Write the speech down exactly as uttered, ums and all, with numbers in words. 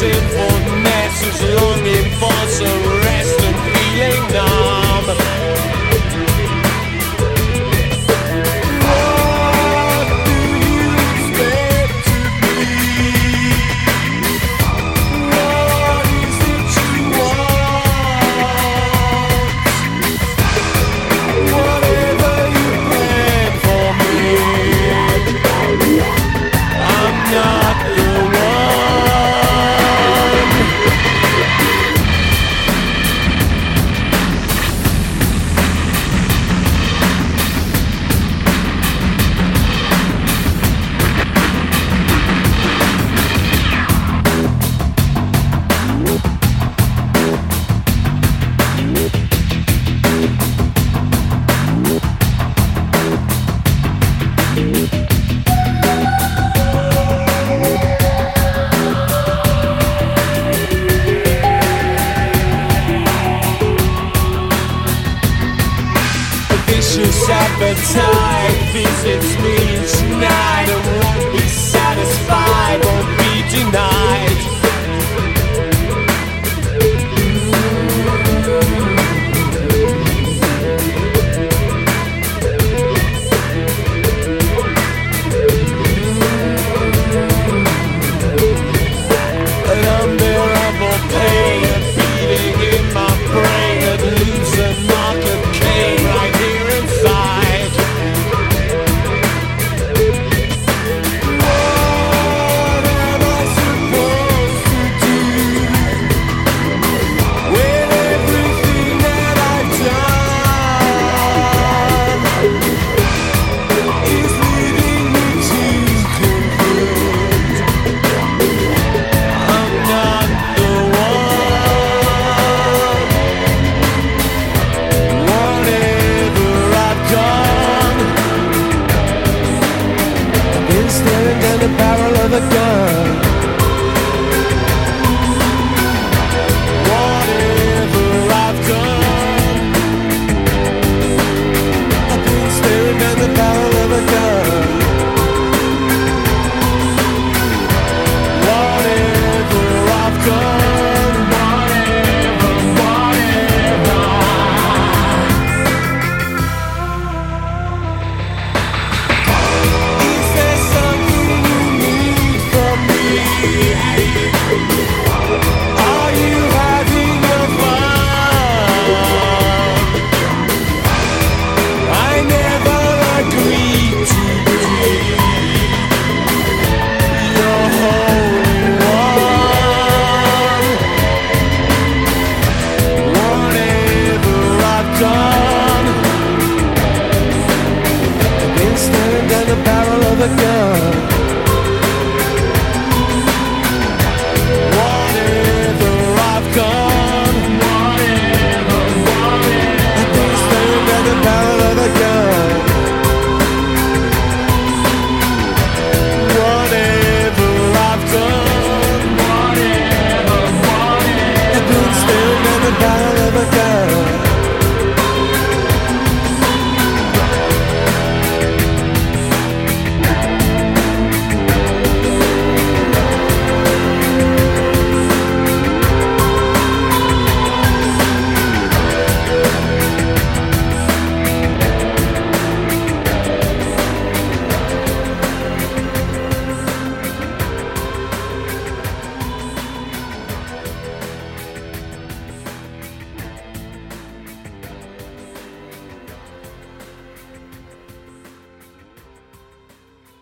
sinfulness is longing for some rest and feeling numb. What do you expect to be? What is it you want? Whatever you plan for me, I'm not the one. Vicious appetite visits me each night and won't be satisfied, won't be denied. An unbearable pain, a beating in my brain that leaves a mark of Cain right here inside. What am I supposed to do with everything that I've done? Is leading me to conclude I'm not the one. Whatever I've done, I've been staring down the barrel of a gun. Whatever I've done, I've been staring down the barrel of a gun. Whatever I've done, whatever, whatever. Is there something you need from me? Are you having your fun? I never agreed to be your holy one. Whatever I've done, I've been staring down the barrel of a gun.